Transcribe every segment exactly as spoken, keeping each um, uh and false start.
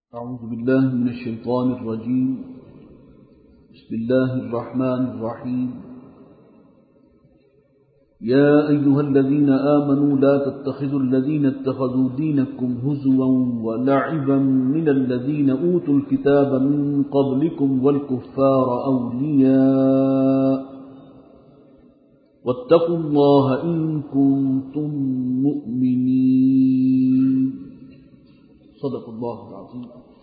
أعوذ بالله من الشيطان الرجيم. بسم الله الرحمن الرحيم. يا أيها الذين آمنوا لا تتخذوا الذين اتخذوا دينكم هزوا ولعبا من الذين أوتوا الكتاب من قبلكم والكفار أولياء واتقوا الله إن كنتم مؤمنين. صدق الله العظيم.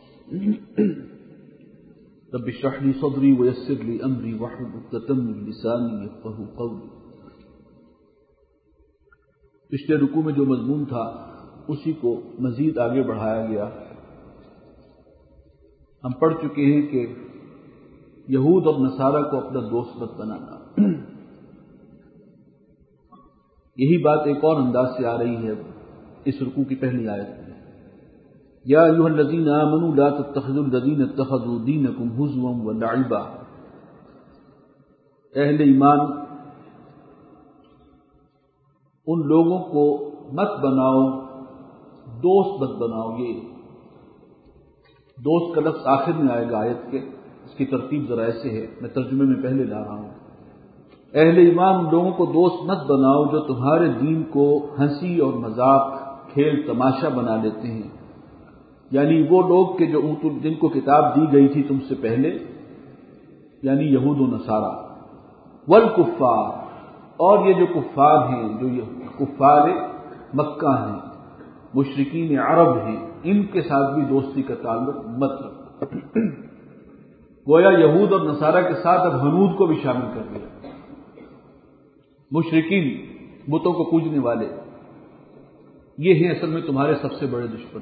رب اشرح لي صدري ويسر لي أمري واحلل عقدة من لساني يفقهوا قولي. پچھلے رکوع میں جو مضمون تھا اسی کو مزید آگے بڑھایا گیا. ہم پڑھ چکے ہیں کہ یہود اور نصارہ کو اپنا دوست مت بنانا. یہی بات ایک اور انداز سے آ رہی ہے اس رکوع کی پہلی آیت میں. یا ایھا الذین آمنوا لا تتخذوا الذین اتخذوا دینکم ہزوا ولعبا. اہل ایمان ان لوگوں کو مت بناؤ، دوست مت بناؤ. یہ دوست کا لفظ آخر میں آئے گا آیت کے. اس کی ترتیب ذرا ایسے ہے، میں ترجمے میں پہلے لا رہا ہوں. اہل ایمان ان لوگوں کو دوست مت بناؤ جو تمہارے دین کو ہنسی اور مذاق، کھیل تماشا بنا لیتے ہیں. یعنی وہ لوگ کہ جو جن کو کتاب دی گئی تھی تم سے پہلے، یعنی یہود و نصارہ. والکفار، اور یہ جو کفار ہیں، جو یہ کفار مکہ ہیں، مشرکین عرب ہیں، ان کے ساتھ بھی دوستی کا تعلق مت رکھو. گویا یہود اور نصارہ کے ساتھ اب ہنود کو بھی شامل کر دیا. مشرکین، بتوں کو پوجنے والے، یہ ہیں اصل میں تمہارے سب سے بڑے دشمن.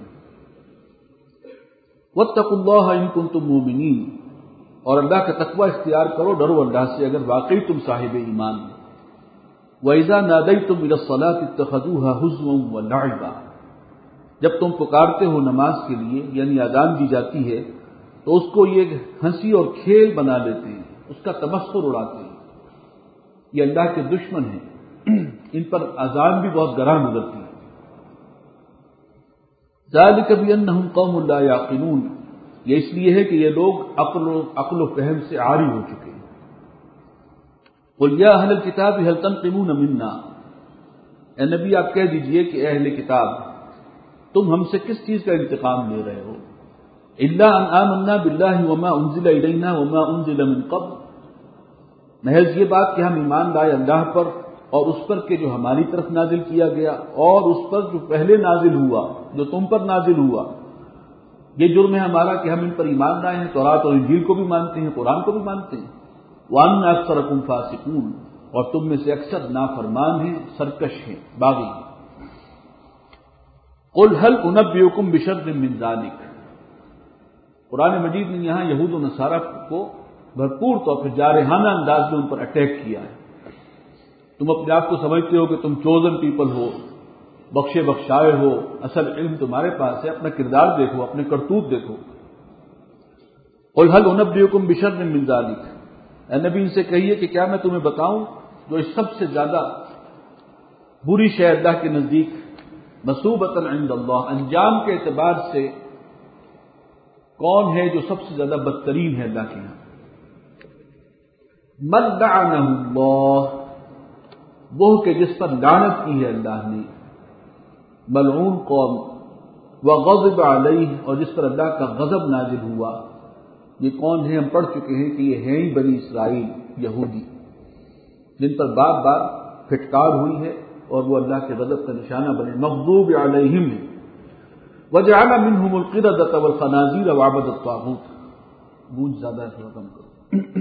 واتقوا اللہ ان کنتم مؤمنین، اور اللہ کا تقوی اختیار کرو، ڈرو اللہ سے اگر واقعی تم صاحب ایمان ہو. وَإِذَا نَادَيْتُمْ إِلَى الصَّلَاةِ اتَّخَذُوهَا هُزُوًا وَلَعِبًا. جب تم پکارتے ہو نماز کے لیے، یعنی اذان دی جاتی ہے، تو اس کو یہ ہنسی اور کھیل بنا لیتے ہیں، اس کا تمسخر اڑاتے ہیں. یہ اللہ کے دشمن ہیں، ان پر اذان بھی بہت گراں گزرتی ہے. ذَلِكَ بِأَنَّهُمْ قَوْمٌ لَا يَعْقِلُونَ. یہ اس لیے ہے کہ یہ لوگ عقل و عقل و فہم سے عاری ہو چکے ہیں. قُلْ يَا أَهْلَ الْكِتَابِ هَلْ تَنْقِمُونَ مِنَّا. اے نبی آپ کہہ دیجئے کہ اہل کتاب، تم ہم سے کس چیز کا انتقام لے رہے ہو؟ إِلَّا أَنْ آمَنَّا بِاللَّهِ وَمَا أُنزِلَ إِلَيْنَا وَمَا أُنزِلَ مِنْ قَبْلُ. محض یہ بات کہ ہم ایمان لائے اللہ پر اور اس پر کہ جو ہماری طرف نازل کیا گیا اور اس پر جو پہلے نازل ہوا، جو تم پر نازل ہوا. یہ جرم ہے ہمارا کہ ہم ان پر ایمان لائے ہیں، تورات اور انجیل کو بھی مانتے ہیں، قرآن کو بھی مانتے ہیں. وَأَنَّ أَكْثَرَكُمْ فَاسِقُونَ. اور تم میں سے اکثر نافرمان ہیں، سرکش ہیں، باغی ہیں. قُلْ هَلْ أُنَبِّئُكُمْ بِشَرٍّ مِّن ذَلِكَ. قرآن مجید نے یہاں یہود و نصارہ کو بھرپور طور پر جارحانہ انداز میں ان پر اٹیک کیا ہے. تم اپنے آپ کو سمجھتے ہو کہ تم چوزن پیپل ہو، بخشے بخشائے ہو، اصل علم تمہارے پاس ہے. اپنا کردار دیکھو، اپنے کرتوت دیکھو. قُلْ هَلْ أُنَبِّئُكُمْ بِشَرٍّ مِّن ذَلِكَ. اے نبی ان سے کہیے کہ کیا میں تمہیں بتاؤں جو اس سب سے زیادہ بری شے اللہ کے نزدیک، مثوبۃ عند اللہ، انجام کے اعتبار سے کون ہے جو سب سے زیادہ بدترین ہے اللہ کے یہاں؟ من لعنہ اللہ، وہ کہ جس پر لعنت کی ہے اللہ نے. ملعون قوم. وغضب علیہ، اور جس پر اللہ کا غضب نازل ہوا. یہ کون ہیں؟ ہم پڑھ چکے ہیں کہ یہ ہیں ہی بنی اسرائیل، یہودی، جن پر بار بار پھٹکار ہوئی ہے اور وہ اللہ کے غضب کا نشانہ بنے. مغضوب علیہم. وجعل منہم القردۃ والخنازیر وعبد الطاغوت. گونج زیادہ ہے، تھوڑا کم کرو.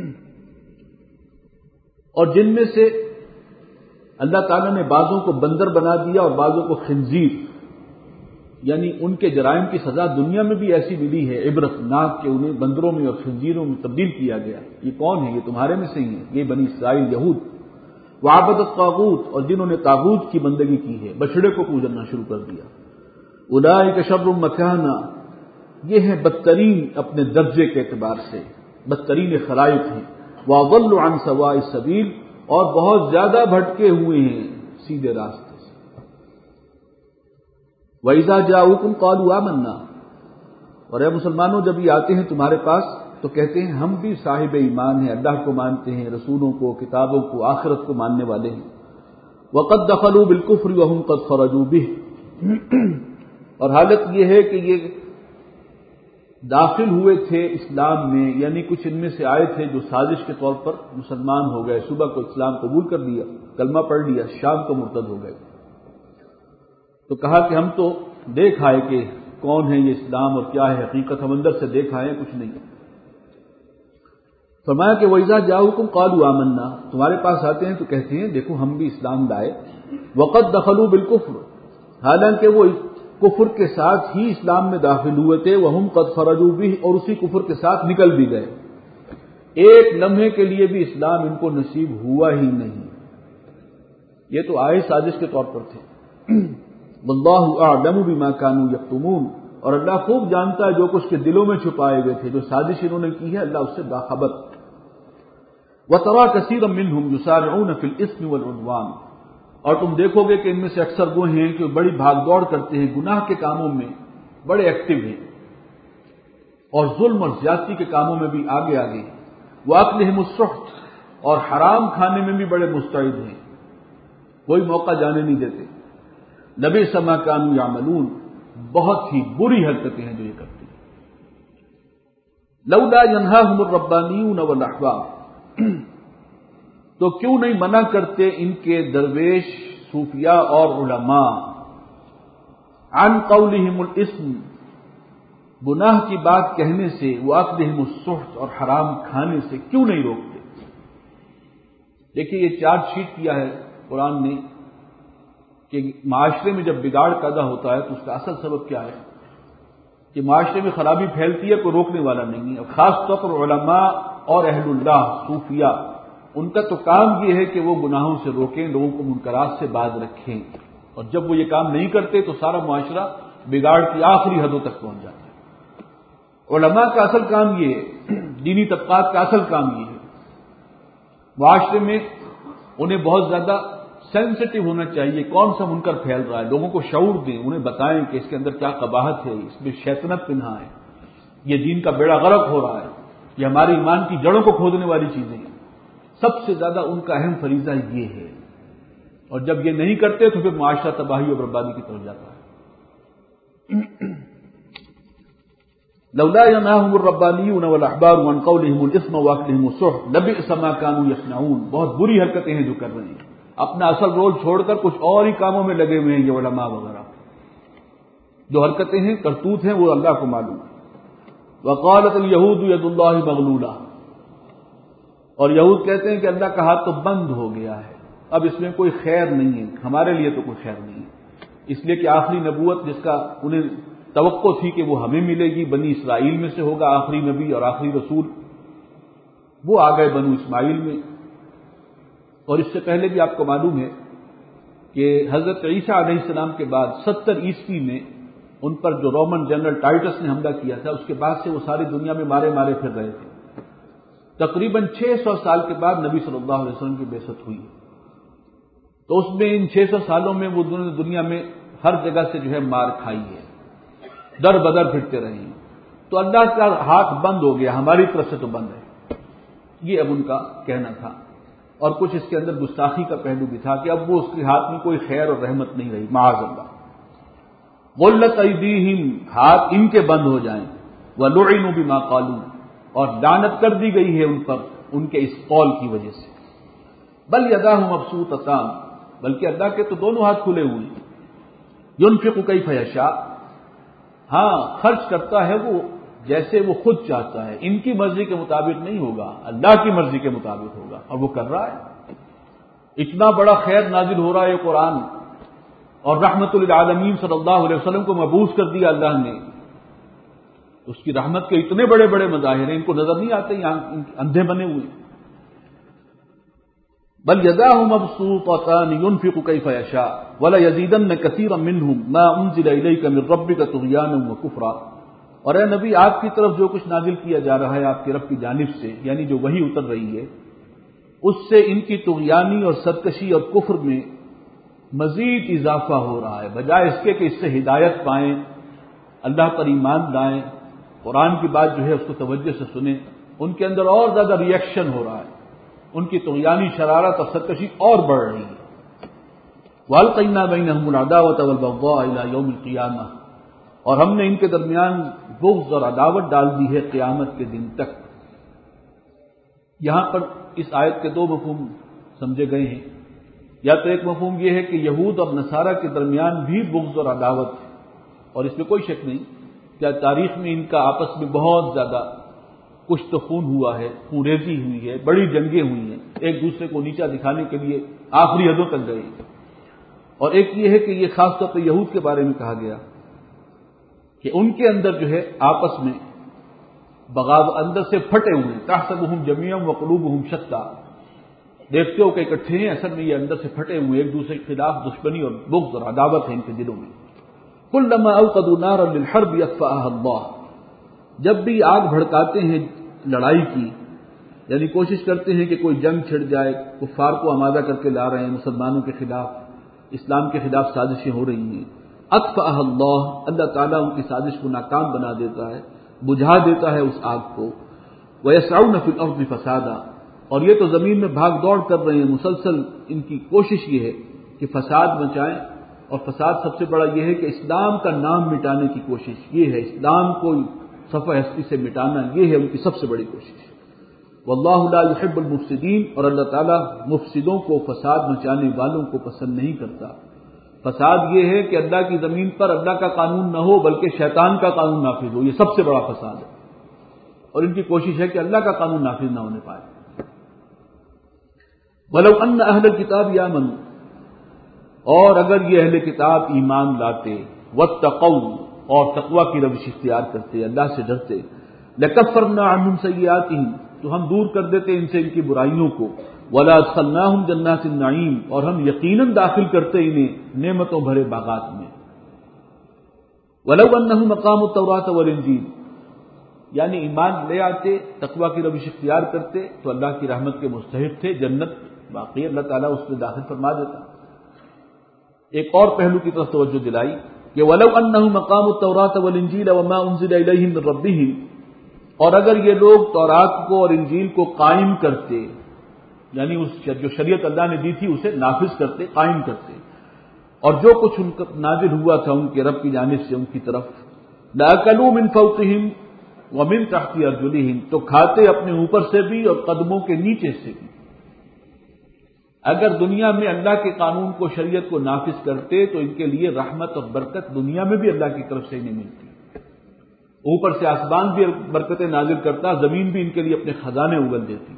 اور جن میں سے اللہ تعالیٰ نے بعضوں کو بندر بنا دیا اور بعضوں کو خنزیر، یعنی ان کے جرائم کی سزا دنیا میں بھی ایسی ملی ہے عبرت ناک کہ انہیں بندروں میں اور خنزیروں میں تبدیل کیا گیا. یہ کون ہے؟ یہ تمہارے میں سے ہی ہیں، یہ بنی اسرائیل یہود. وعبد الطاغوت، اور جنہوں نے طاغوت کی بندگی کی ہے، بچڑے کو پوجنا شروع کر دیا. اولئک شر مکانا، یہ ہیں بدترین اپنے درجے کے اعتبار سے، بدترین خلائق ہیں. واضل عن سواء السبیل، اور بہت زیادہ بھٹکے ہوئے ہیں سیدھے راستے سے. وَإِذَا جَاءُوكُمْ قَالُوا آمَنَّا، اور اے مسلمانوں جب یہ آتے ہیں تمہارے پاس تو کہتے ہیں ہم بھی صاحب ایمان ہیں، اللہ کو مانتے ہیں، رسولوں کو، کتابوں کو، آخرت کو ماننے والے ہیں۔ وقد دخلوا بالکفر وهم قد خرجوا به، اور حالت یہ ہے کہ یہ داخل ہوئے تھے اسلام میں، یعنی کچھ ان میں سے آئے تھے جو سازش کے طور پر مسلمان ہو گئے، صبح کو اسلام قبول کر لیا، کلمہ پڑھ لیا، شام کو مرتد ہو گئے۔ تو کہا کہ ہم تو دیکھ آئے کہ کون ہے یہ اسلام اور کیا ہے حقیقت، ہم اندر سے دیکھ آئے کچھ نہیں۔ فرمایا کہ وَإِذَا جَاءُوكُمْ قَالُوا آمَنَّا، تمہارے پاس آتے ہیں تو کہتے ہیں دیکھو ہم بھی اسلام لائے۔ وَقَدْ دَخَلُوا بِالْكُفْرِ، حالانکہ وہ کفر کے ساتھ ہی اسلام میں داخل ہوئے تھے، وَهُمْ قَدْ خَرَجُوا بِهِ، اور اسی کفر کے ساتھ نکل بھی گئے، ایک لمحے کے لیے بھی اسلام ان کو نصیب ہوا ہی نہیں۔ یہ تو آئے سازش کے طور پر تھے۔ وَاللَّهُ أَعْلَمُ بِمَا كَانُوا يَكْتُمُونَ، اور اللہ خوب جانتا ہے جو کچھ کے دلوں میں چھپائے ہوئے تھے، جو سازش انہوں نے کی ہے اللہ اس سے باخبر۔ وَتَرَى كَثِيرًا مِّنْهُمْ يُسَارِعُونَ فِي الْإِثْمِ وَالْعُدْوَانِ، اور تم دیکھو گے کہ ان میں سے اکثر وہ ہیں کہ بڑی بھاگ دوڑ کرتے ہیں، گناہ کے کاموں میں بڑے ایکٹیو ہیں، اور ظلم اور زیادتی کے کاموں میں بھی آگے آگے ہیں۔ وَأَكْلِهِمُ السُّحْتَ، اور حرام کھانے میں بھی بڑے مستعد ہیں، کوئی موقع جانے نہیں دیتے۔ لَبِئْسَ مَا كَانُوا يَعْمَلُونَ، بہت ہی بری حرکتیں ہیں جو یہ کرتے ہیں۔ لَوْلَا يَنْهَاهُمُ الرَّبَّانِيُّونَ وَالْأَحْبَارُ، تو کیوں نہیں منع کرتے ان کے درویش، صوفیاء اور علماء، عن قولہم الاسم، گناہ کی بات کہنے سے، واکلہم السحت، اور حرام کھانے سے کیوں نہیں روکتے؟ دیکھیے یہ چارج شیٹ کیا ہے قرآن نے کہ معاشرے میں جب بگاڑ پیدا ہوتا ہے تو اس کا اصل سبب کیا ہے کہ معاشرے میں خرابی پھیلتی ہے، کوئی روکنے والا نہیں ہے، اور خاص طور پر علماء اور اہل اللہ صوفیاء، ان کا تو کام یہ ہے کہ وہ گناہوں سے روکیں، لوگوں کو منکرات سے باز رکھیں، اور جب وہ یہ کام نہیں کرتے تو سارا معاشرہ بگاڑ کی آخری حدوں تک پہنچ جاتا ہے۔ علماء کا اصل کام یہ ہے، دینی طبقات کا اصل کام یہ ہے، معاشرے میں انہیں بہت زیادہ سینسٹیو ہونا چاہیے، کون سا منکر پھیل رہا ہے، لوگوں کو شعور دیں، انہیں بتائیں کہ اس کے اندر کیا قباحت ہے، اس میں شیطنت پنہا ہے، یہ دین کا بیڑا غرق ہو رہا ہے، یہ ہمارے ایمان کی جڑوں کو کھودنے والی چیزیں ہیں۔ سب سے زیادہ ان کا اہم فریضہ یہ ہے، اور جب یہ نہیں کرتے تو پھر معاشرہ تباہی اور بربادی کی طرف جاتا ہے۔ لولا ينهاهم الربانيون والاحبار عن قولهم الاثم واكلهم السحت لبئس ما كانوا يصنعون، بہت بری حرکتیں ہیں جو کر رہے ہیں، اپنا اصل رول چھوڑ کر کچھ اور ہی کاموں میں لگے ہوئے ہیں یہ علماء وغیرہ، جو حرکتیں ہیں کرتوت ہیں وہ اللہ کو معلوم۔ وقالت اليهود يد الله مغلولہ، اور یہود کہتے ہیں کہ اللہ کا ہاتھ تو بند ہو گیا ہے، اب اس میں کوئی خیر نہیں ہے، ہمارے لیے تو کوئی خیر نہیں ہے، اس لیے کہ آخری نبوت جس کا انہیں توقع تھی کہ وہ ہمیں ملے گی، بنی اسرائیل میں سے ہوگا آخری نبی اور آخری رسول، وہ آ گئے بنو اسماعیل میں۔ اور اس سے پہلے بھی آپ کو معلوم ہے کہ حضرت عیسیٰ علیہ السلام کے بعد ستر عیسوی میں ان پر جو رومن جنرل ٹائٹس نے حملہ کیا تھا، اس کے بعد سے وہ ساری دنیا میں مارے مارے پھر رہے تھے۔ تقریباً چھ سو سال کے بعد نبی صلی اللہ علیہ وسلم کی بعثت ہوئی، تو اس میں ان چھ سو سالوں میں وہ دنیا میں ہر جگہ سے جو ہے مار کھائی ہے، در بدر پھرتے رہے ہیں، تو اللہ کا ہاتھ بند ہو گیا، ہماری طرف سے تو بند ہے، یہ اب ان کا کہنا تھا۔ اور کچھ اس کے اندر گستاخی کا پہلو بھی تھا کہ اب وہ اس کے ہاتھ میں کوئی خیر اور رحمت نہیں رہی، معاذ اللہ۔ غلت ایدیہم، ہاتھ ان کے بند ہو جائیں، ولعنوا بما قالوا، اور لعنت کر دی گئی ہے ان پر ان کے اس قول کی وجہ سے۔ بل یداہ مبسوطتان، بلکہ اللہ کے تو دونوں ہاتھ کھلے ہوئے ہیں، ينفق کیف یشاء، ہاں خرچ کرتا ہے وہ جیسے وہ خود چاہتا ہے، ان کی مرضی کے مطابق نہیں ہوگا، اللہ کی مرضی کے مطابق ہوگا، اور وہ کر رہا ہے۔ اتنا بڑا خیر نازل ہو رہا ہے قرآن، اور رحمت للعالمین صلی اللہ علیہ وسلم کو مبعوث کر دیا اللہ نے، اس کی رحمت کے اتنے بڑے بڑے مظاہر ہیں، ان کو نظر نہیں آتے، یہاں اندھے بنے ہوئے۔ بل یداہ مبسوطتان ينفق کیف یشاء وليزيدن كثيرا منهم ما انزل اليك من ربك طغيانا وكفرا، اور اے نبی آپ کی طرف جو کچھ نازل کیا جا رہا ہے آپ کے رب کی جانب سے، یعنی جو وحی اتر رہی ہے، اس سے ان کی طغیانی اور سرکشی اور کفر میں مزید اضافہ ہو رہا ہے، بجائے اس کے کہ اس سے ہدایت پائیں، اللہ پر ایمان لائیں، قرآن کی بات جو ہے اس کو توجہ سے سنیں، ان کے اندر اور زیادہ ریئیکشن ہو رہا ہے، ان کی طغیانی شرارت اور سرکشی اور بڑھ رہی ہے۔ وَأَلْقَيْنَا بَيْنَهُمُ الْعَدَاوَةَ وَالْبَغْضَاءَ إِلَى يَوْمِ الْقِيَامَةِ، اور ہم نے ان کے درمیان بغض اور عداوت ڈال دی ہے قیامت کے دن تک۔ یہاں پر اس آیت کے دو مفہوم سمجھے گئے ہیں۔ یا تو ایک مفہوم یہ ہے کہ یہود اور نصارہ کے درمیان بھی بغض اور عداوت ہے، اور اس میں کوئی شک نہیں کہ تاریخ میں ان کا آپس میں بہت زیادہ کچھ تو خون ہوا ہے، خون ریزی ہوئی ہے، بڑی جنگیں ہوئی ہیں، ایک دوسرے کو نیچا دکھانے کے لیے آخری حدوں تک گئے۔ اور ایک یہ ہے کہ یہ خاص طور پہ یہود کے بارے میں کہا گیا کہ ان کے اندر جو ہے آپس میں بغاوت اندر سے پھٹے ہوئے، تحسبهم جميعا وقلوبهم شتى، دیکھتے ہو کہ اکٹھے ہیں، اصل میں یہ اندر سے پھٹے ہوئے، ایک دوسرے کے خلاف دشمنی اور بغض اور عداوت ہے ان کے دلوں میں۔ كلما اوقدوا نارا للحرب يطفئها الله، جب بھی آگ بھڑکاتے ہیں لڑائی کی، یعنی کوشش کرتے ہیں کہ کوئی جنگ چھڑ جائے، کفار کو آمادہ کر کے لا رہے ہیں، مسلمانوں کے خلاف، اسلام کے خلاف سازشیں ہو رہی ہیں، اطفئها اللہ، اللہ تعالیٰ ان کی سازش کو ناکام بنا دیتا ہے، بجھا دیتا ہے اس آگ کو۔ وَيَسْعَوْنَ فِي الْأَرْضِ فَسَادًا، اور یہ تو زمین میں بھاگ دوڑ کر رہے ہیں، مسلسل ان کی کوشش یہ ہے کہ فساد مچائیں، اور فساد سب سے بڑا یہ ہے کہ اسلام کا نام مٹانے کی کوشش، یہ ہے اسلام کو صفحہ ہستی سے مٹانا، یہ ہے ان کی سب سے بڑی کوشش۔ واللہ لا يحب المفسدین، اور اللہ تعالیٰ مفسدوں کو، فساد مچانے والوں کو پسند نہیں کرتا۔ فساد یہ ہے کہ اللہ کی زمین پر اللہ کا قانون نہ ہو بلکہ شیطان کا قانون نافذ ہو، یہ سب سے بڑا فساد ہے، اور ان کی کوشش ہے کہ اللہ کا قانون نافذ نہ ہونے پائے۔ وَلَوْ أَنَّ أَهْلَ الْكِتَابِ آمَنُوا، اور اگر یہ اہل کتاب ایمان لاتے، وَاتَّقَوْا، اور تقوی کی روش اختیار کرتے، اللہ سے ڈرتے، لَكَفَّرْنَا عَنْهُمْ سَيِّئَاتِهِمْ، تو ہم دور کر دیتے ان سے ان کی برائیوں کو، وَلَا أَدْخَلْنَاهُمْ جَنَّاتِ النَّعِيمِ، اور ہم یقیناً داخل کرتے انہیں نعمتوں بھرے باغات میں۔ وَلَوْ أَنَّهُمْ أَقَامُوا التَّوْرَاةَ وَالْإِنْجِيلَ، یعنی ایمان لے آتے، تقوی کی روش اختیار کرتے تو اللہ کی رحمت کے مستحق تھے، جنت واقعی اللہ تعالیٰ اس میں داخل فرما دیتا۔ ایک اور پہلو کی طرف توجہ دلائی کہ وَلَوْ أَنَّهُمْ أَقَامُوا التَّوْرَاةَ وَالْإِنْجِيلَ وَمَا أُنزِلَ إِلَيْهِمْ مِنْ رَبِّهِمْ، اور اگر یہ لوگ تورات کو اور انجیل کو قائم کرتے، یعنی اس جو شریعت اللہ نے دی تھی اسے نافذ کرتے، قائم کرتے، اور جو کچھ ان کا نازل ہوا تھا ان کے رب کی جانب سے ان کی طرف، لَأَكَلُوا مِنْ فَوْقِهِمْ وَمِنْ تَحْتِ أَرْجُلِهِمْ، تو کھاتے اپنے اوپر سے بھی اور قدموں کے نیچے سے بھی۔ اگر دنیا میں اللہ کے قانون کو، شریعت کو نافذ کرتے تو ان کے لیے رحمت اور برکت دنیا میں بھی اللہ کی طرف سے نہیں ملتی، اوپر سے آسمان بھی برکتیں نازل کرتا، زمین بھی ان کے لیے اپنے خزانے اگل دیتی۔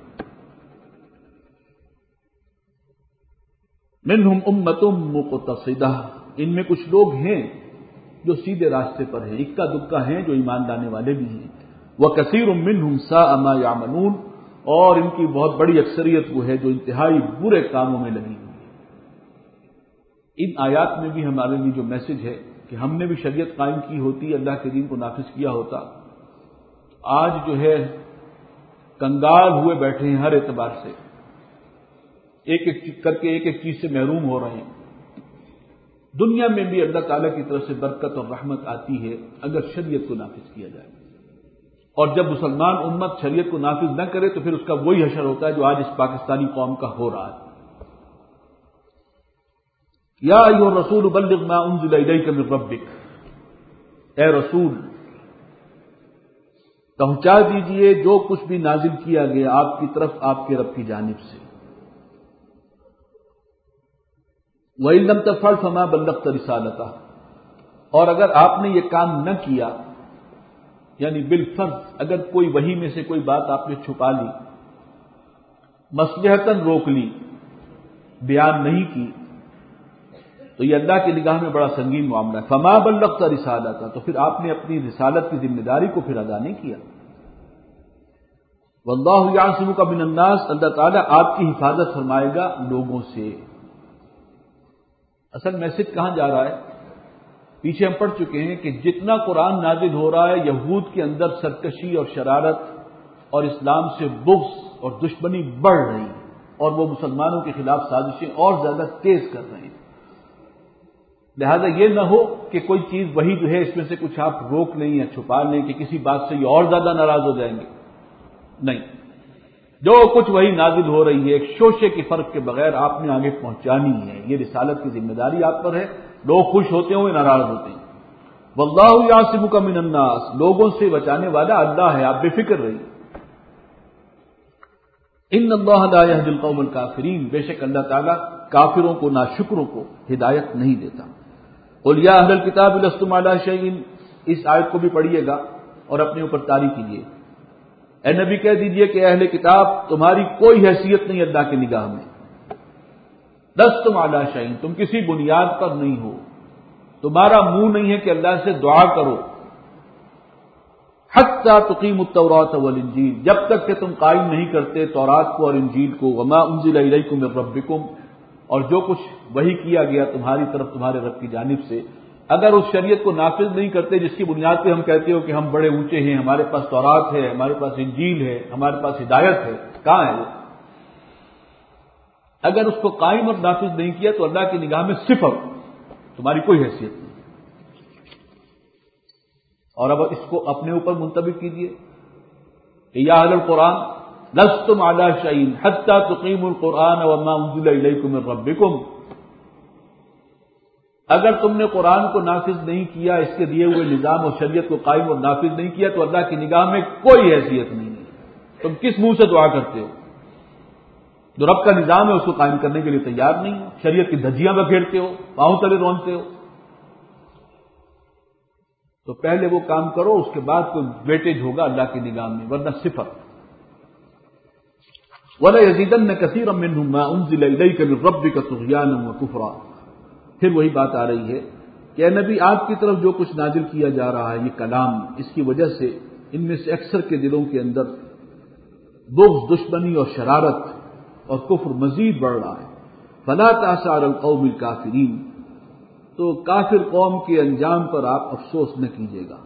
منہم امۃ مقتصدہ، ان میں کچھ لوگ ہیں جو سیدھے راستے پر ہیں، اکا دکا ہیں جو ایمان لانے والے بھی ہیں۔ وکثیر منہم ساء ما یعملون، اور ان کی بہت بڑی اکثریت وہ ہے جو انتہائی برے کاموں میں لگی ہوئی ہے۔ ان آیات میں بھی ہمارے لیے جو میسج ہے کہ ہم نے بھی شریعت قائم کی ہوتی، اللہ کے دین کو نافذ کیا ہوتا، آج جو ہے کنگال ہوئے بیٹھے ہیں ہر اعتبار سے، ایک ایک کر کے ایک ایک چیز سے محروم ہو رہے ہیں۔ دنیا میں بھی اللہ تعالیٰ کی طرف سے برکت اور رحمت آتی ہے اگر شریعت کو نافذ کیا جائے، اور جب مسلمان امت شریعت کو نافذ نہ کرے تو پھر اس کا وہی حشر ہوتا ہے جو آج اس پاکستانی قوم کا ہو رہا ہے۔ یا ایھا الرسول بلغ ما انزل الیک من ربک، اے رسول پہنچا دیجئے جو کچھ بھی نازل کیا گیا آپ کی طرف آپ کے رب کی جانب سے۔ وَإِن لَّمْ تَفْعَلْ فَمَا بَلَّغْتَ رِسَالَتَهُ، اور اگر آپ نے یہ کام نہ کیا، یعنی بالفرض اگر کوئی وحی میں سے کوئی بات آپ نے چھپا لی، مصلحتاً روک لی، بیان نہیں کی، تو یہ اللہ کی نگاہ میں بڑا سنگین معاملہ ہے۔ فما بلغت رسالتہ، تو پھر آپ نے اپنی رسالت کی ذمہ داری کو پھر ادا نہیں کیا۔ واللہ یعصمک من الناس، اللہ تعالیٰ آپ کی حفاظت فرمائے گا لوگوں سے۔ اصل میسج کہاں جا رہا ہے؟ پیچھے ہم پڑھ چکے ہیں کہ جتنا قرآن نازل ہو رہا ہے، یہود کے اندر سرکشی اور شرارت اور اسلام سے بغض اور دشمنی بڑھ رہی ہے، اور وہ مسلمانوں کے خلاف سازشیں اور زیادہ تیز کر رہے ہیں۔ لہذا یہ نہ ہو کہ کوئی چیز وہی جو ہے اس میں سے کچھ آپ روک لیں یا چھپا لیں کہ کسی بات سے یہ اور زیادہ ناراض ہو جائیں گے. نہیں، جو کچھ وہی نازل ہو رہی ہے ایک شوشے کی فرق کے بغیر آپ نے آگے پہنچانی ہے. یہ رسالت کی ذمہ داری آپ پر ہے. لوگ خوش ہوتے ہیں ناراض ہوتے ہیں. واللہ یعصمک من الناس، لوگوں سے بچانے والا اللہ ہے، آپ بے فکر رہیے. ان اللہ لا یہدی القوم الکافرین، بے شک اللہ تعالیٰ کافروں کو، ناشکروں کو ہدایت نہیں دیتا. قل یا اہل الکتاب لستم علی شیء، اس آیت کو بھی پڑھیے گا اور اپنے اوپر طاری کیجیے. اے نبی کہہ دیجئے کہ اہل کتاب تمہاری کوئی حیثیت نہیں اللہ کی نگاہ میں. لستم علی شیء، تم کسی بنیاد پر نہیں ہو، تمہارا منہ نہیں ہے کہ اللہ سے دعا کرو. حتی تقیموا التوراۃ والانجیل، جب تک کہ تم قائم نہیں کرتے تورات کو اور انجیل کو. وما انزل الیکم من ربکم، اور جو کچھ وحی کیا گیا تمہاری طرف تمہارے رب کی جانب سے. اگر اس شریعت کو نافذ نہیں کرتے جس کی بنیاد پہ ہم کہتے ہو کہ ہم بڑے اونچے ہیں، ہمارے پاس تورات ہے، ہمارے پاس انجیل ہے، ہمارے پاس ہدایت ہے، کہاں ہے وہ؟ اگر اس کو قائم اور نافذ نہیں کیا تو اللہ کی نگاہ میں صفر، تمہاری کوئی حیثیت نہیں. اور اب اس کو اپنے اوپر منطبق کیجیے کہ یا اہل القرآن لستم علی شیء حتی تقیموا القرآن وما انزل الیکم من ربکم. اگر تم نے قرآن کو نافذ نہیں کیا، اس کے دیے ہوئے نظام اور شریعت کو قائم اور نافذ نہیں کیا تو اللہ کی نگاہ میں کوئی حیثیت نہیں ہے. تم کس منہ سے دعا کرتے ہو؟ جو رب کا نظام ہے اس کو قائم کرنے کے لیے تیار نہیں ہو، شریعت کی دھجیاں بکھیرتے ہو، پاؤں تلے رونتے ہو. تو پہلے وہ کام کرو، اس کے بعد کوئی ویٹیج ہوگا اللہ کی نگاہ میں، ورنہ صفر. وَلَيَزِيدَنَّ كَثِيرًا مِّنْهُم مَّا أُنزِلَ إِلَيْكَ مِن رَّبِّكَ طُغْيَانًا وَكُفْرًا. پھر وہی بات آ رہی ہے کہ اے نبی آپ کی طرف جو کچھ نازل کیا جا رہا ہے یہ کلام، اس کی وجہ سے ان میں سے اکثر کے دلوں کے اندر بغض، دشمنی اور شرارت اور کفر مزید بڑھ رہا ہے. فَلَا تَأْسَ عَلَى الْقَوْمِ الْكَافِرِينَ، تو کافر قوم کے انجام پر آپ افسوس نہ کیجیے گا.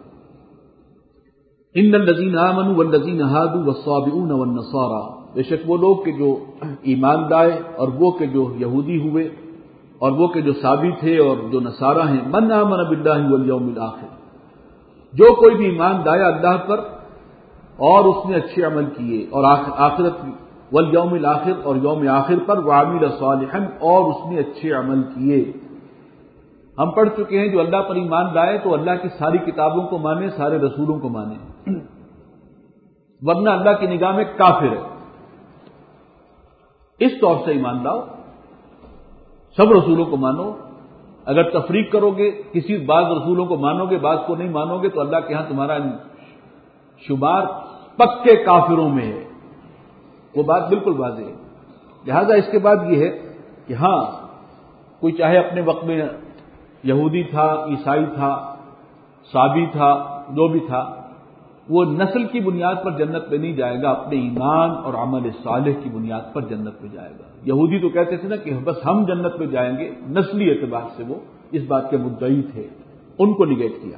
ان الذین آمنوا والذین ہادوا والصابئون والنصارى، بے شک وہ لوگ کہ جو ایمان لائے اور وہ کہ جو یہودی ہوئے اور وہ کہ جو صابی تھے اور جو نصارہ ہیں. من آمن باللہ والیوم الآخر، جو کوئی بھی ایمان لایا اللہ پر اور اس نے اچھے عمل کیے اور آخرت والیوم الآخر اور یوم آخر پر، وعمل صالحا اور اس نے اچھے عمل کیے. ہم پڑھ چکے ہیں جو اللہ پر ایمان لائے تو اللہ کی ساری کتابوں کو مانے، سارے رسولوں کو مانے، ورنہ اللہ کی نگاہ میں کافر ہے. اس طور سے ایمان لاؤ، سب رسولوں کو مانو. اگر تفریق کرو گے، کسی بعض رسولوں کو مانو گے، بعض کو نہیں مانو گے، تو اللہ کے ہاں تمہارا شمار پکے کافروں میں ہے. وہ بات بالکل واضح ہے. لہذا اس کے بعد یہ ہے کہ ہاں کوئی چاہے اپنے وقت میں یہودی تھا، عیسائی تھا، صابی تھا، جو بھی تھا، وہ نسل کی بنیاد پر جنت پہ نہیں جائے گا، اپنے ایمان اور عمل صالح کی بنیاد پر جنت پہ جائے گا. یہودی تو کہتے تھے نا کہ بس ہم جنت پہ جائیں گے، نسلی اعتبار سے وہ اس بات کے مدعی تھے، ان کو نگیٹ کیا.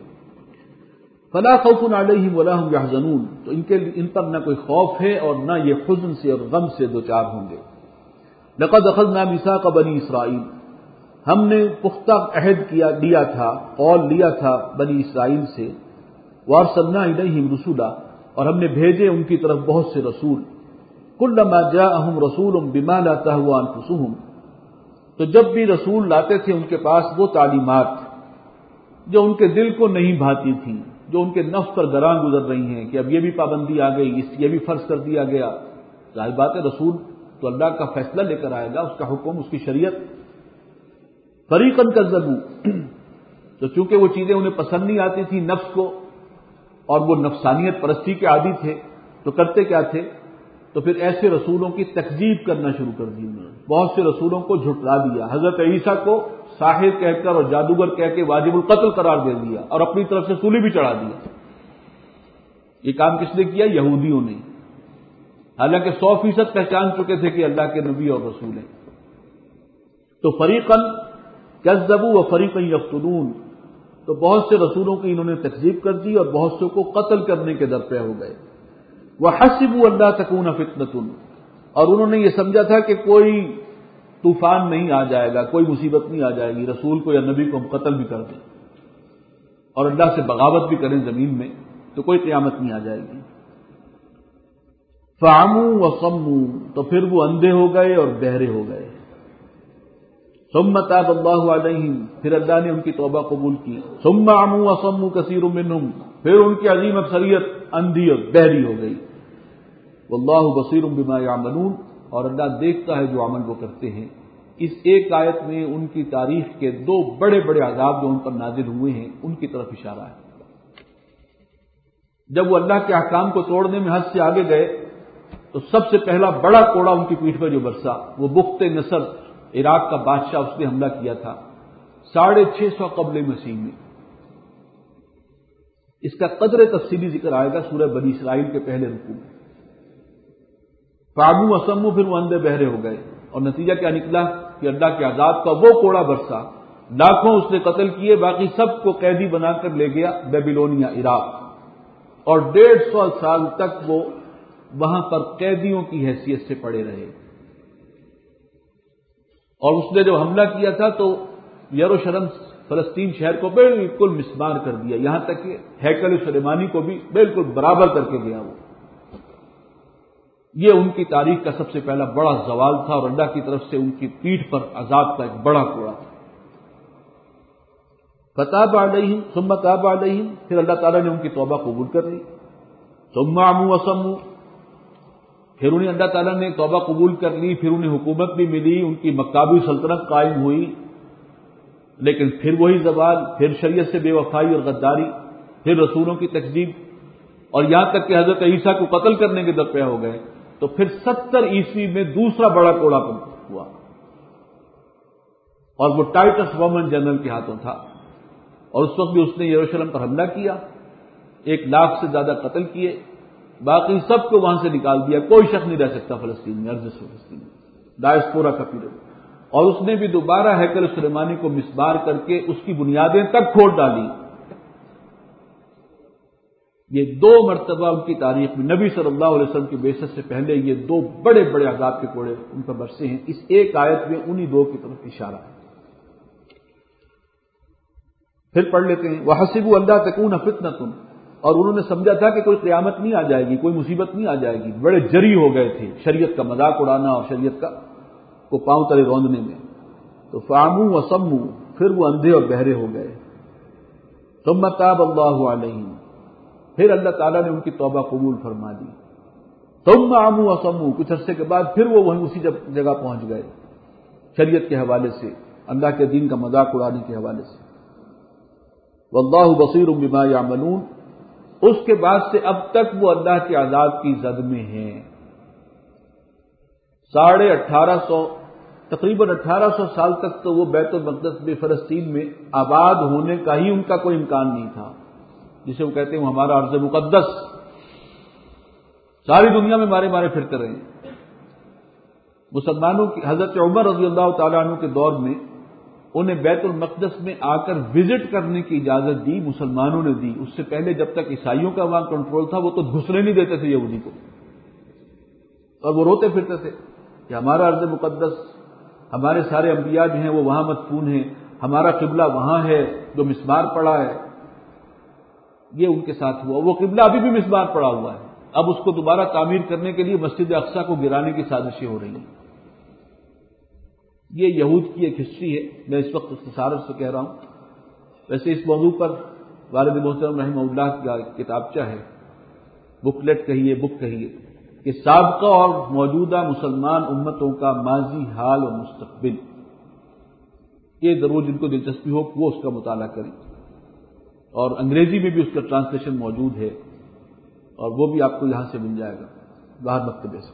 فلا خوف علیہم ولا هم يحزنون، تو ان کے ان پر نہ کوئی خوف ہے اور نہ یہ حزن سے اور غم سے دوچار ہوں گے. لقد اخذنا میثاق بنی اسرائیل، ہم نے پختہ عہد کیا لیا تھا، قول لیا تھا بنی اسرائیل سے. وارسلنا الیہم رسولا، اور ہم نے بھیجے ان کی طرف بہت سے رسول. کلما جاءہم رسول بما لا تہوی انفسہم، تو جب بھی رسول لاتے تھے ان کے پاس وہ تعلیمات جو ان کے دل کو نہیں بھاتی تھی، جو ان کے نفس پر گراں گزر رہی ہیں کہ اب یہ بھی پابندی آ گئی، اس یہ بھی فرض کر دیا گیا. ظاہر بات ہے رسول تو اللہ کا فیصلہ لے کر آئے گا، اس کا حکم، اس کی شریعت. فریقاً کذبوا، تو چونکہ وہ چیزیں انہیں پسند نہیں آتی تھی نفس کو، اور وہ نفسانیت پرستی کے عادی تھے، تو کرتے کیا تھے؟ تو پھر ایسے رسولوں کی تکذیب کرنا شروع کر دی انہوں نے. بہت سے رسولوں کو جھٹلا دیا. حضرت عیسیٰ کو ساحر کہہ کر اور جادوگر کہہ کے واجب القتل قرار دے دیا اور اپنی طرف سے سولی بھی چڑھا دیا. یہ کام کس نے کیا؟ یہودیوں نے، حالانکہ سو فیصد پہچان چکے تھے کہ اللہ کے نبی اور رسول ہیں. تو فریقاً کذبوا و فریقاً یقتلون، تو بہت سے رسولوں کی انہوں نے تکذیب کر دی اور بہت سے کو قتل کرنے کے در پہ ہو گئے. وَحَسِبُوا أَلَّا تَكُونَ فِتْنَةٌ، اور انہوں نے یہ سمجھا تھا کہ کوئی طوفان نہیں آ جائے گا، کوئی مصیبت نہیں آ جائے گی، رسول کو یا نبی کو ہم قتل بھی کر دیں اور اللہ سے بغاوت بھی کریں زمین میں تو کوئی قیامت نہیں آ جائے گی۔ فعموا وصموا، تو پھر وہ اندھے ہو گئے اور بہرے ہو گئے۔ ثم تاب اللہ علیہم، پھر اللہ نے ان کی توبہ قبول کی۔ ثم عموا وصموا کثیر منہم، پھر ان کی عظیم اکثریت اندھی اور بہری ہو گئی۔ واللہ بصیر بما یعملون، اور اللہ دیکھتا ہے جو عمل وہ کرتے ہیں۔ اس ایک آیت میں ان کی تاریخ کے دو بڑے بڑے عذاب جو ان پر نازل ہوئے ہیں ان کی طرف اشارہ ہے۔ جب وہ اللہ کے احکام کو توڑنے میں حد سے آگے گئے تو سب سے پہلا بڑا کوڑا ان کی پیٹھ پر جو برسا وہ بخت نصر، عراق کا بادشاہ، اس نے حملہ کیا تھا ساڑھے چھ سو قبل مسیح میں۔ اس کا قدر تفصیلی ذکر آئے گا سورہ بنی اسرائیل کے پہلے رکوع میں۔ فعموا وصموا، پھر وہ اندھے بہرے ہو گئے، اور نتیجہ کیا نکلا کہ اللہ کے عذاب کا وہ کوڑا برسا، لاکھوں اس نے قتل کیے، باقی سب کو قیدی بنا کر لے گیا بیبیلونیا، عراق، اور ڈیڑھ سو سال تک وہ وہاں پر قیدیوں کی حیثیت سے پڑے رہے۔ اور اس نے جو حملہ کیا تھا تو یروشلم فلسطین شہر کو بالکل مسمار کر دیا، یہاں تک کہ ہیکل سلیمانی کو بھی بالکل برابر کر کے گیا وہ۔ یہ ان کی تاریخ کا سب سے پہلا بڑا زوال تھا، اور اللہ کی طرف سے ان کی پیٹھ پر عذاب کا ایک بڑا کوڑا تھا۔ فتاب علیہم ثم تاب علیہم، پھر اللہ تعالیٰ نے ان کی توبہ قبول کر لی۔ ثم عموا وصموا، پھر انہیں اللہ تعالیٰ نے توبہ قبول کر لی، پھر انہیں حکومت بھی ملی، ان کی مکابی سلطنت قائم ہوئی، لیکن پھر وہی زوال، پھر شریعت سے بے وفائی اور غداری، پھر رسولوں کی تکذیب، اور یہاں تک کہ حضرت عیسیٰ کو قتل کرنے کے درپے ہو گئے۔ تو پھر ستر عیسوی میں دوسرا بڑا کوڑا ہوا، اور وہ ٹائٹس رومن جنرل کے ہاتھوں تھا، اور اس وقت بھی اس نے یروشلم پر حملہ کیا، ایک لاکھ سے زیادہ قتل کیے، باقی سب کو وہاں سے نکال دیا، کوئی شخص نہیں رہ سکتا فلسطین میں، ارض فلسطین میں، ڈائسپورا کا پیریڈ۔ اور اس نے بھی دوبارہ ہیکل سلیمانی کو مسمار کر کے اس کی بنیادیں تک کھول ڈالی۔ یہ دو مرتبہ ان کی تاریخ میں نبی صلی اللہ علیہ وسلم کی بعثت سے پہلے یہ دو بڑے بڑے عذاب کے کوڑے ان پر برسے ہیں۔ اس ایک آیت میں انہی دو کی طرف اشارہ ہے۔ پھر پڑھ لیتے ہیں وَحَسِبُوا أَلَّا تَكُونَ فِتْنَةٌ، اور انہوں نے سمجھا تھا کہ کوئی قیامت نہیں آ جائے گی، کوئی مصیبت نہیں آ جائے گی، بڑے جری ہو گئے تھے شریعت کا مذاق اڑانا اور شریعت کا کو پاؤں تلے روندنے میں۔ تو فعموا وصموا، پھر وہ اندھے اور بہرے ہو گئے۔ ثم تاب اللہ علیہم، پھر اللہ تعالیٰ نے ان کی توبہ قبول فرما دی۔ ثم عموا وصموا، کچھ عرصے کے بعد پھر وہ وہیں اسی جگہ پہنچ گئے شریعت کے حوالے سے، اللہ کے دین کا مذاق اڑانے کے حوالے سے۔ واللہ بصیر بما یعملون، اس کے بعد سے اب تک وہ اللہ کے عذاب کی زد میں ہیں۔ ساڑھے اٹھارہ سو تقریباً اٹھارہ سو سال تک تو وہ بیت المقدس میں فلسطین میں آباد ہونے کا ہی ان کا کوئی امکان نہیں تھا، جسے وہ کہتے ہیں وہ ہمارا ارض مقدس، ساری دنیا میں مارے مارے پھرتے رہے۔ مسلمانوں کی حضرت عمر رضی اللہ تعالیٰ عنہ کے دور میں انہیں بیت المقدس میں آ کر وزٹ کرنے کی اجازت دی، مسلمانوں نے دی۔ اس سے پہلے جب تک عیسائیوں کا وہاں کنٹرول تھا وہ تو گھسنے نہیں دیتے تھے یہودی کو، اور وہ روتے پھرتے تھے کہ ہمارا ارض مقدس، ہمارے سارے انبیاء جو ہیں وہ وہاں مدفون ہیں، ہمارا قبلہ وہاں ہے جو مسمار پڑا ہے۔ یہ ان کے ساتھ ہوا، وہ قبلہ ابھی بھی مسمار پڑا ہوا ہے، اب اس کو دوبارہ تعمیر کرنے کے لیے مسجد اقصیٰ کو گرانے کی سازشیں ہو رہی ہیں۔ یہ یہود کی ایک ہسٹری ہے، میں اس وقت اختصار سے کہہ رہا ہوں۔ ویسے اس موضوع پر والد محترم رحمہ اللہ کا کتابچہ ہے، بکلیٹ کہیے، بک کہیے، کہ سابقہ اور موجودہ مسلمان امتوں کا ماضی، حال اور مستقبل۔ یہ ضرور جن کو دلچسپی ہو وہ اس کا مطالعہ کریں، اور انگریزی میں بھی اس کا ٹرانسلیشن موجود ہے، اور وہ بھی آپ کو یہاں سے مل جائے گا باہر مکتبے سے۔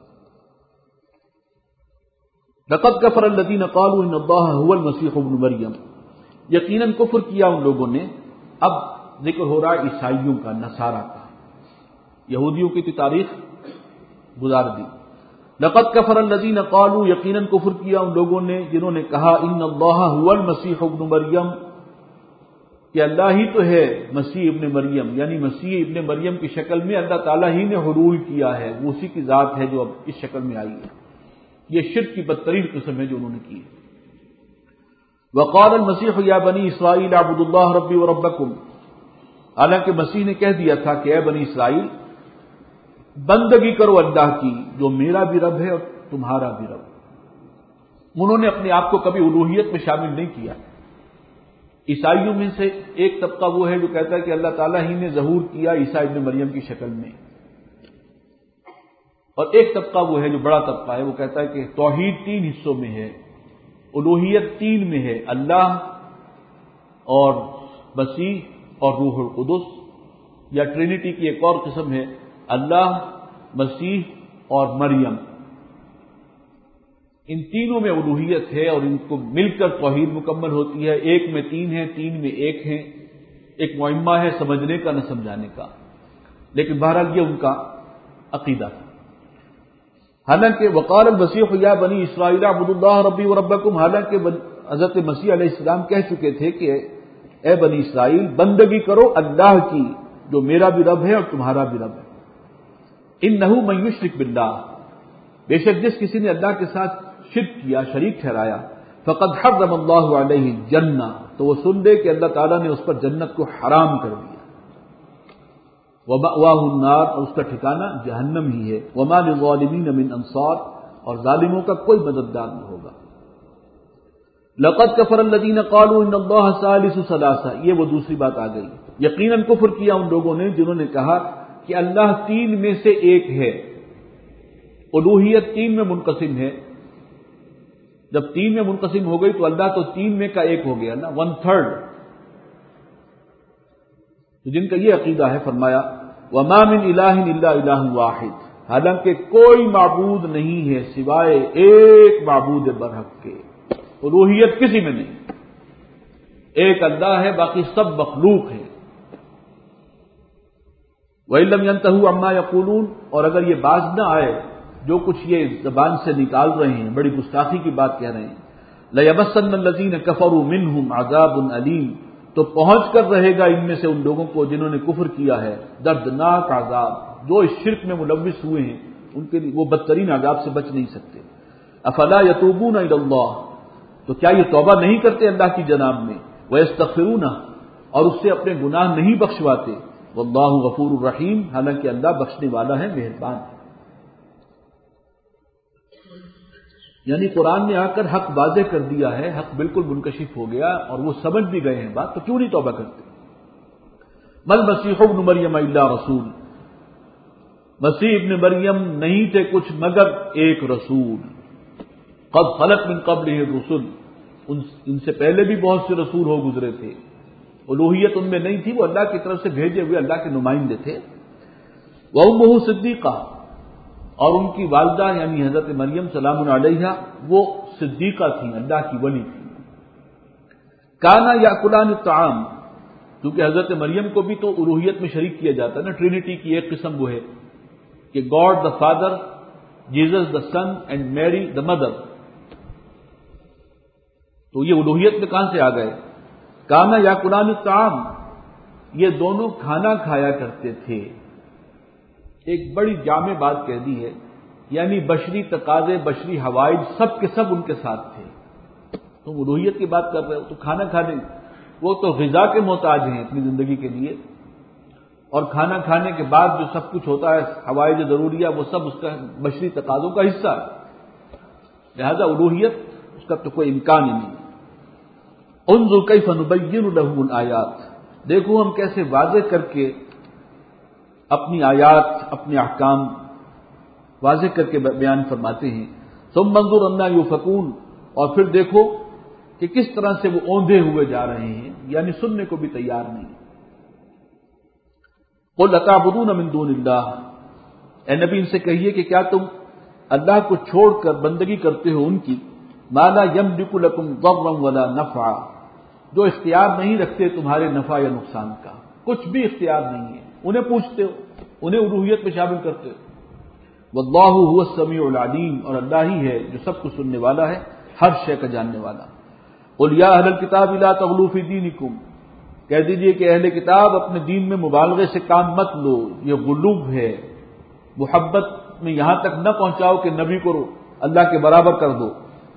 لقد کفر الذین قالوا ان اللہ هو المسیح ابن مریم، یقیناً کفر کیا ان لوگوں نے۔ اب ذکر ہو رہا ہے عیسائیوں کا، نصارہ کا، یہودیوں کی تو تاریخ گزار دی۔ لقد کفر الذین قالوا، یقیناً کفر کیا ان لوگوں نے جنہوں نے کہا ان اللہ هو المسیح ابن مریم، کہ اللہ ہی تو ہے مسیح ابن مریم، یعنی مسیح ابن مریم کی شکل میں اللہ تعالیٰ ہی نے حلول کیا ہے، وہ اسی کی ذات ہے جو اب اس شکل میں آئی ہے۔ یہ شرک کی بدترین قسم ہے جو انہوں نے کی ہے۔ وقال المسیح یا بنی اسرائیل اعبدوا اللہ ربی وربکم، حالانکہ مسیح نے کہہ دیا تھا کہ اے بنی اسرائیل بندگی کرو اللہ کی جو میرا بھی رب ہے اور تمہارا بھی رب۔ انہوں نے اپنے آپ کو کبھی الوہیت میں شامل نہیں کیا۔ عیسائیوں میں سے ایک طبقہ وہ ہے جو کہتا ہے کہ اللہ تعالیٰ ہی نے ظہور کیا عیسیٰ ابن مریم کی شکل میں، اور ایک طبقہ وہ ہے جو بڑا طبقہ ہے، وہ کہتا ہے کہ توحید تین حصوں میں ہے، الوہیت تین میں ہے، اللہ اور مسیح اور روح القدس، یا ٹرینٹی کی ایک اور قسم ہے اللہ، مسیح اور مریم۔ ان تینوں میں الوہیت ہے اور ان کو مل کر توحید مکمل ہوتی ہے۔ ایک میں تین ہے، تین میں ایک ہے، ایک معمہ ہے سمجھنے کا نہ سمجھانے کا، لیکن بہرحال یہ ان کا عقیدہ تھا۔ حالانکہ وقال المسیح یا بنی اسرائیل اعبدوا اللہ ربی وربکم، حالانکہ حضرت مسیح علیہ السلام کہہ چکے تھے کہ اے بنی اسرائیل بندگی کرو اللہ کی جو میرا بھی رب ہے اور تمہارا بھی رب ہے۔ انہ من یشرک باللہ، بے شک جس کسی نے اللہ کے ساتھ شرک کیا، شریک ٹھہرایا، فقد حرم اللہ علیہ الجنہ، تو وہ سن لے کہ اللہ تعالیٰ نے اس پر جنت کو حرام کر دیا، ومأواہ النار، اور اس کا ٹھکانہ جہنم ہی ہے، وما للظالمین من انصار، اور ظالموں کا کوئی مددگار نہ ہوگا۔ لقد کفر الذین قالوا ان اللہ ثالث ثلاثہ، یہ وہ دوسری بات آ گئی، یقیناً کفر کیا ان لوگوں نے جنہوں نے کہا کہ اللہ تین میں سے ایک ہے۔ الوہیت تین میں منقسم ہے، جب تین میں منقسم ہو گئی تو اللہ تو تین میں کا ایک ہو گیا نا، ون تھرڈ۔ جن کا یہ عقیدہ ہے فرمایا وما من الہ الا الہ واحد، حالانکہ کوئی معبود نہیں ہے سوائے ایک معبود برحق کے، الوہیت کسی میں نہیں، ایک اللہ ہے باقی سب مخلوق ہے۔ وَإِن لَّمْ يَنْتَهُوا عَمَّا يَقُولُونَ، اور اگر یہ باز نہ آئے جو کچھ یہ زبان سے نکال رہے ہیں، بڑی گستاخی کی بات کہہ رہے ہیں، لَيَمَسَّنَّ الَّذِينَ كَفَرُوا مِنْهُمْ عَذَابٌ أَلِيمٌ، تو پہنچ کر رہے گا ان میں سے ان لوگوں کو جنہوں نے کفر کیا ہے دردناک عذاب، جو اس شرک میں ملوث ہوئے ہیں ان کے لیے وہ بدترین عذاب سے بچ نہیں سکتے۔ افلا یتوبون الی اللہ، تو کیا یہ توبہ نہیں کرتے اللہ کی جناب میں، ویستغفرونہ، اور اس سے اپنے گناہ نہیں بخشواتے، واللہ غفور الرحیم، حالانکہ اللہ بخشنے والا ہے، مہربان ہے۔ یعنی قرآن نے آ کر حق واضح کر دیا ہے، حق بالکل منکشف ہو گیا اور وہ سمجھ بھی گئے ہیں بات، تو کیوں نہیں توبہ کرتے؟ مل مسیح ابن مریم الا رسول، مسیح ابن مریم نہیں تھے کچھ مگر ایک رسول، قد خلت من قبلہ الرسل، ان سے پہلے بھی بہت سے رسول ہو گزرے تھے، الوہیت ان میں نہیں تھی، وہ اللہ کی طرف سے بھیجے ہوئے اللہ کے نمائندے تھے۔ وامہ صدیقہ، اور ان کی والدہ یعنی حضرت مریم سلام علیہا وہ صدیقہ تھیں، اللہ کی ولی تھیں۔ کانا یاکلان الطعام، کیونکہ حضرت مریم کو بھی تو الوہیت میں شریک کیا جاتا ہے نا، ٹرینٹی کی ایک قسم وہ ہے کہ God the father, Jesus the son and Mary the mother, تو یہ الوہیت میں کہاں سے آ گئے؟ کانا یاکلان الطعام، یہ دونوں کھانا کھایا کرتے تھے۔ ایک بڑی جامع بات کہہ دی ہے، یعنی بشری تقاضے، بشری حوائج سب کے سب ان کے ساتھ تھے۔ تم الوہیت کی بات کر رہے ہو تو کھانا کھانے، وہ تو غذا کے محتاج ہیں اپنی زندگی کے لیے، اور کھانا کھانے کے بعد جو سب کچھ ہوتا ہے حوائج ضروریہ وہ سب اس کا بشری تقاضوں کا حصہ ہے، لہذا الوہیت اس کا تو کوئی امکان ہی نہیں۔ انظر کیف نبین لهم الآیات، دیکھو ہم کیسے واضح کر کے اپنی آیات، اپنے احکام واضح کر کے بیان فرماتے ہیں۔ ثم انظر انا یؤفکون، اور پھر دیکھو کہ کس طرح سے وہ اوندھے ہوئے جا رہے ہیں، یعنی سننے کو بھی تیار نہیں۔ قل اتعبدون من دون اللہ، اے نبی ان سے کہیے کہ کیا تم اللہ کو چھوڑ کر بندگی کرتے ہو ان کی، ما لا یملک لکم ضرا ولا نفعا، جو اختیار نہیں رکھتے تمہارے نفع یا نقصان کا، کچھ بھی اختیار نہیں ہے، انہیں پوچھتے ہو، انہیں الوہیت میں شامل کرتے ہو۔ واللہ هو السمیع العلیم، اور اللہ ہی ہے جو سب کو سننے والا ہے، ہر شے کا جاننے والا۔ قل یا اہل الکتاب لا تغلوا فی دینکم، کہہ دیجئے کہ اہل کتاب اپنے دین میں مبالغے سے کام مت لو، یہ غلو ہے، محبت میں یہاں تک نہ پہنچاؤ کہ نبی کو اللہ کے برابر کر دو.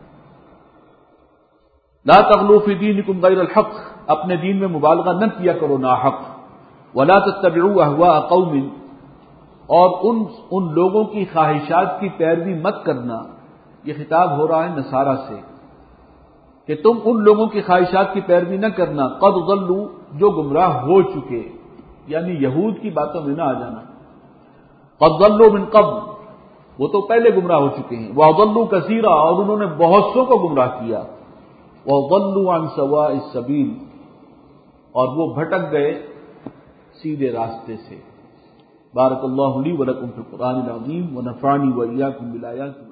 لا تغلوا فی دینکم غیر الحق، اپنے دین میں مبالغہ نہ کیا کرو ناحق. ولا تتبعوا اهواء قوم، اور ان ان لوگوں کی خواہشات کی پیروی مت کرنا. یہ خطاب ہو رہا ہے نصارہ سے کہ تم ان لوگوں کی خواہشات کی پیروی نہ کرنا قد ضلوا، جو گمراہ ہو چکے، یعنی یہود کی باتوں میں نہ آ جانا. قد ضلوا من قبل، وہ تو پہلے گمراہ ہو چکے ہیں. وَأَضَلُّوا كَثِيرًا، اور انہوں نے بہت سو کو گمراہ کیا. وَضَلُّوا عَنْ سَوَاءِ السَّبِيلِ، اور وہ بھٹک گئے سیدھے راستے سے. بارک اللہ لی ولکم فی القرآن العظیم ونفعنی وإیاکم بالآیات